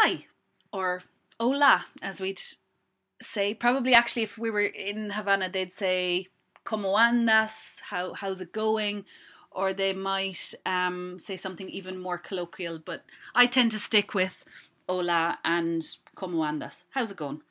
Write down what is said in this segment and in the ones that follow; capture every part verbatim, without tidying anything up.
hi, or hola, as we'd say. Probably actually if we were in Havana, they'd say, como andas, how, how's it going? Or they might um, say something even more colloquial, but I tend to stick with hola and como andas, how's it going?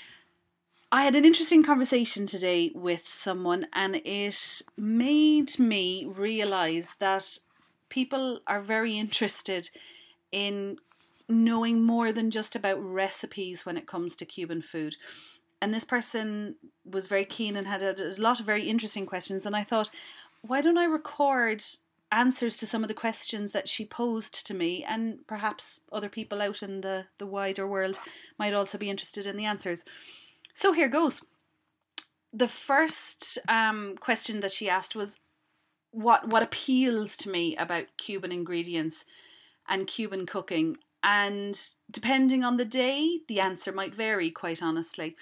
I had an interesting conversation today with someone, and it made me realise that people are very interested in knowing more than just about recipes when it comes to Cuban food. And this person was very keen and had a lot of very interesting questions, and I thought, why don't I record answers to some of the questions that she posed to me, and perhaps other people out in the, the wider world might also be interested in the answers. So here goes. The first um, question that she asked was, what what appeals to me about Cuban ingredients and Cuban cooking? And depending on the day, the answer might vary, quite honestly.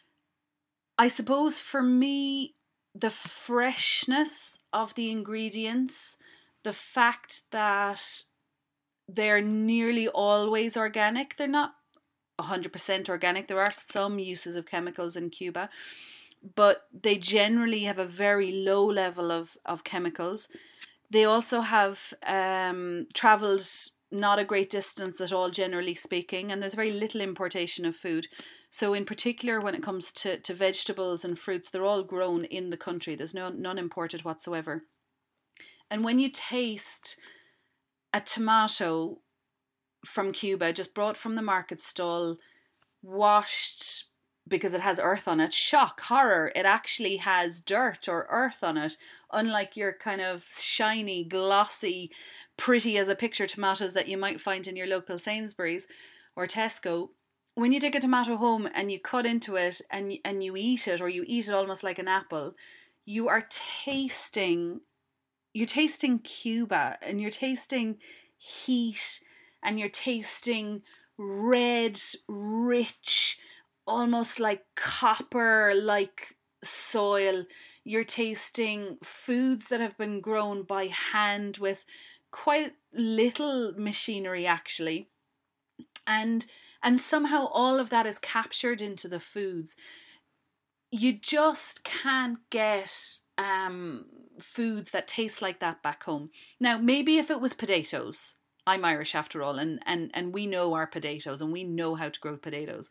I suppose for me, the freshness of the ingredients, the fact that they're nearly always organic. They're not one hundred percent organic. There are some uses of chemicals in Cuba, but they generally have a very low level of, of chemicals. They also have um, travelled not a great distance at all, generally speaking, and there's very little importation of food. So in particular, when it comes to, to vegetables and fruits, they're all grown in the country. There's no none imported whatsoever. And when you taste a tomato from Cuba, just brought from the market stall, washed because it has earth on it, shock, horror, it actually has dirt or earth on it, unlike your kind of shiny, glossy, pretty as a picture tomatoes that you might find in your local Sainsbury's or Tesco. When you take a tomato home and you cut into it and, and you eat it, or you eat it almost like an apple, you are tasting, you're tasting Cuba, and you're tasting heat, and you're tasting red, rich, almost like copper, like soil. You're tasting foods that have been grown by hand with quite little machinery, actually. And and somehow all of that is captured into the foods. You just can't get um, foods that taste like that back home. Now, maybe if it was potatoes, I'm Irish after all, and, and, and we know our potatoes, and we know how to grow potatoes.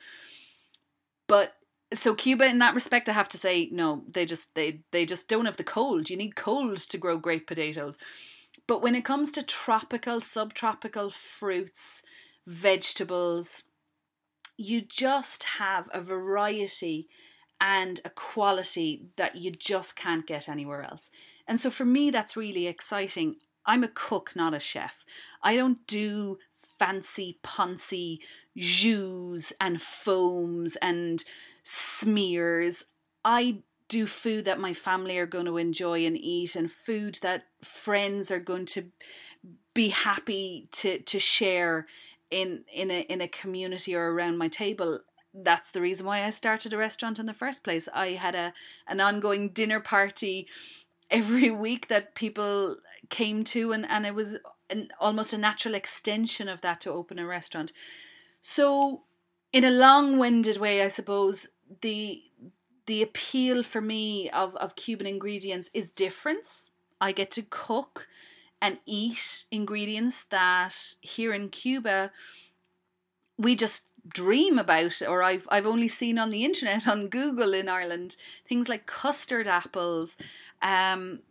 But so Cuba, in that respect, I have to say, no, they just they they just don't have the cold. You need cold to grow great potatoes. But when it comes to tropical, subtropical fruits, vegetables, you just have a variety and a quality that you just can't get anywhere else. And so for me, that's really exciting. I'm a cook, not a chef. I don't do fancy, poncy jus and foams and smears. I do food that my family are going to enjoy and eat, and food that friends are going to be happy to, to share in, in a in a community or around my table. That's the reason why I started a restaurant in the first place. I had a an ongoing dinner party every week that people came to, and, and it was an, almost a natural extension of that to open a restaurant. So in a long-winded way, I suppose, the the appeal for me of, of Cuban ingredients is difference. I get to cook and eat ingredients that here in Cuba we just dream about, or I've I've only seen on the internet, on Google in Ireland. Things like custard apples, um,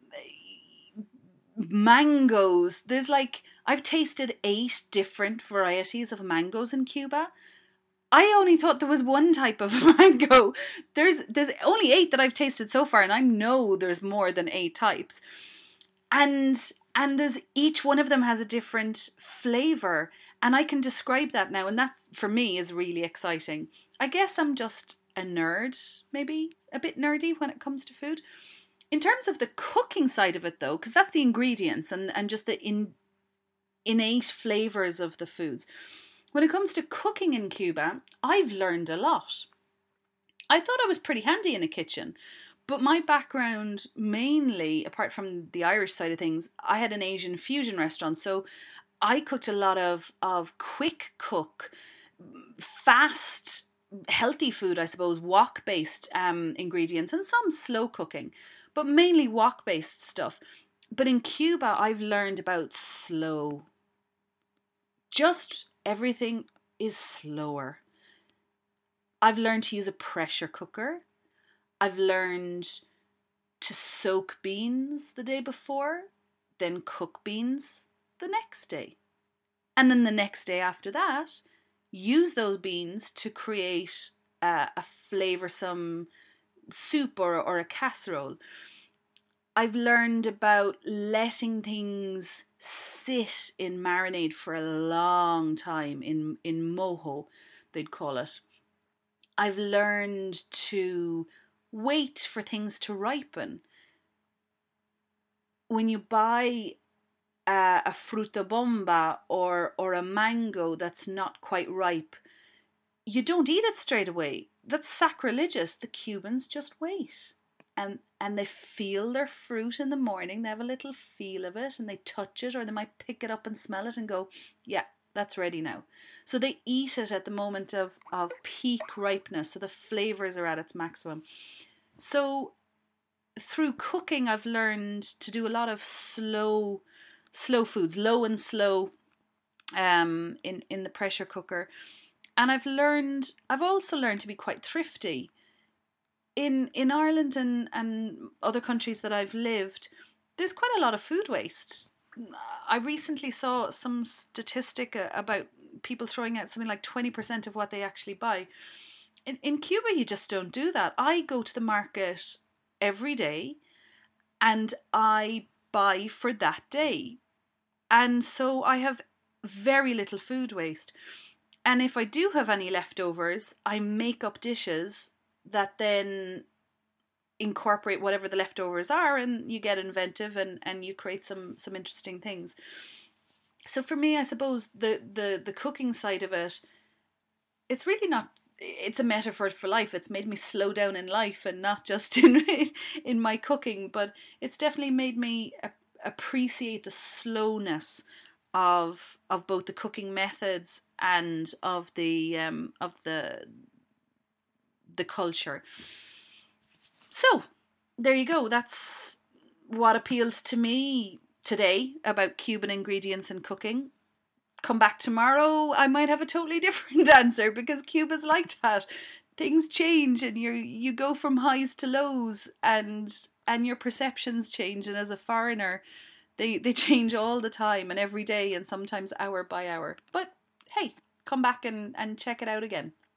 mangoes. There's like, I've tasted eight different varieties of mangoes in Cuba. I only thought there was one type of mango. There's there's only eight that I've tasted so far, and I know there's more than eight types. And and there's each one of them has a different flavor, and I can describe that now, and that for me is really exciting. I guess I'm just a nerd, maybe a bit nerdy when it comes to food. In terms of the cooking side of it, though, because that's the ingredients and, and just the in, innate flavors of the foods. When it comes to cooking in Cuba, I've learned a lot. I thought I was pretty handy in a kitchen, but my background mainly, apart from the Irish side of things, I had an Asian fusion restaurant, so I cooked a lot of, of quick cook, fast, healthy food, I suppose, wok-based um, ingredients, and some slow cooking, but mainly wok-based stuff. But in Cuba, I've learned about slow. Just everything is slower. I've learned to use a pressure cooker. I've learned to soak beans the day before, then cook beans the next day. And then the next day after that, use those beans to create a, a flavoursome soup or, or a casserole. I've learned about letting things sit in marinade for a long time, in, in mojo, they'd call it. I've learned to wait for things to ripen. When you buy a, a fruta bomba or, or a mango that's not quite ripe, you don't eat it straight away. That's sacrilegious. The Cubans just wait. And, and they feel their fruit in the morning. They have a little feel of it and they touch it, or they might pick it up and smell it and go, yeah, that's ready now. So they eat it at the moment of, of peak ripeness. So the flavours are at its maximum. So through cooking, I've learned to do a lot of slow, slow foods, low and slow um, in, in the pressure cooker. And I've learned, I've also learned to be quite thrifty. In in Ireland and, and other countries that I've lived, there's quite a lot of food waste. I recently saw some statistic about people throwing out something like twenty percent of what they actually buy. In, in Cuba, you just don't do that. I go to the market every day and I buy for that day. And so I have very little food waste. And if I do have any leftovers, I make up dishes that then incorporate whatever the leftovers are, and you get inventive and, and you create some, some interesting things. So for me, I suppose the, the, the cooking side of it, it's really not, it's a metaphor for life. It's made me slow down in life and not just in, in my cooking, but it's definitely made me appreciate the slowness of, of both the cooking methods and of the, um, of the, the culture. So there you go. That's what appeals to me today about Cuban ingredients and cooking. Come back tomorrow, I might have a totally different answer, because Cuba's like that. Things change and you you go from highs to lows, and and your perceptions change, and as a foreigner they they change all the time and every day and sometimes hour by hour. But hey, come back and, and check it out again.